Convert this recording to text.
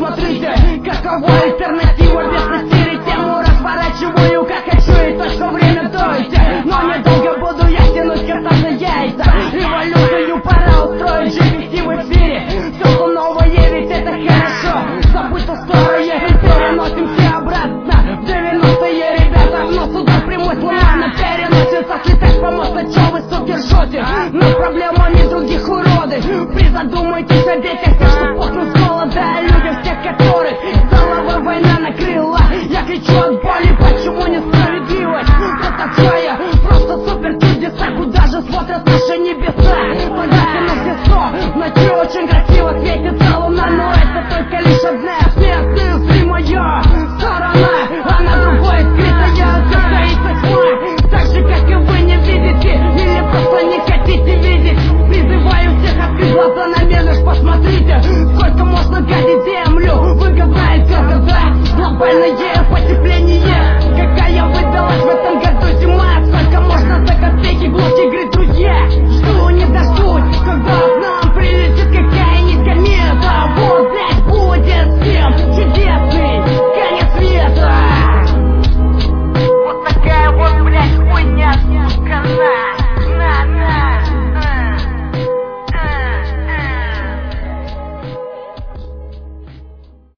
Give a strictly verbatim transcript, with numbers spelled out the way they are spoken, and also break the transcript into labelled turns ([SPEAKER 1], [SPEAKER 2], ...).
[SPEAKER 1] смотрите, какова альтернатива без потери. Тему разворачиваю, как хочу, и точно время дойти. Но недолго буду я тянуть кота за яйца. Революцию пора устроить, джи пи ти в эфире. Все, что новое, ведь это хорошо. Забудь то старое, переносим все обратно в девяностые, ребята. Но сюда прямой сломано переносится. Слетать по мосту, чё вы суки ржете над проблемами других уроды. Призадумайтесь о детях, тех, что пухнут с голода, о людях, тех, которых целая война накрыла. Я кричу от боли, почему несправедливость вот такая? Просто супер чудеса, куда же смотрят наши небеса?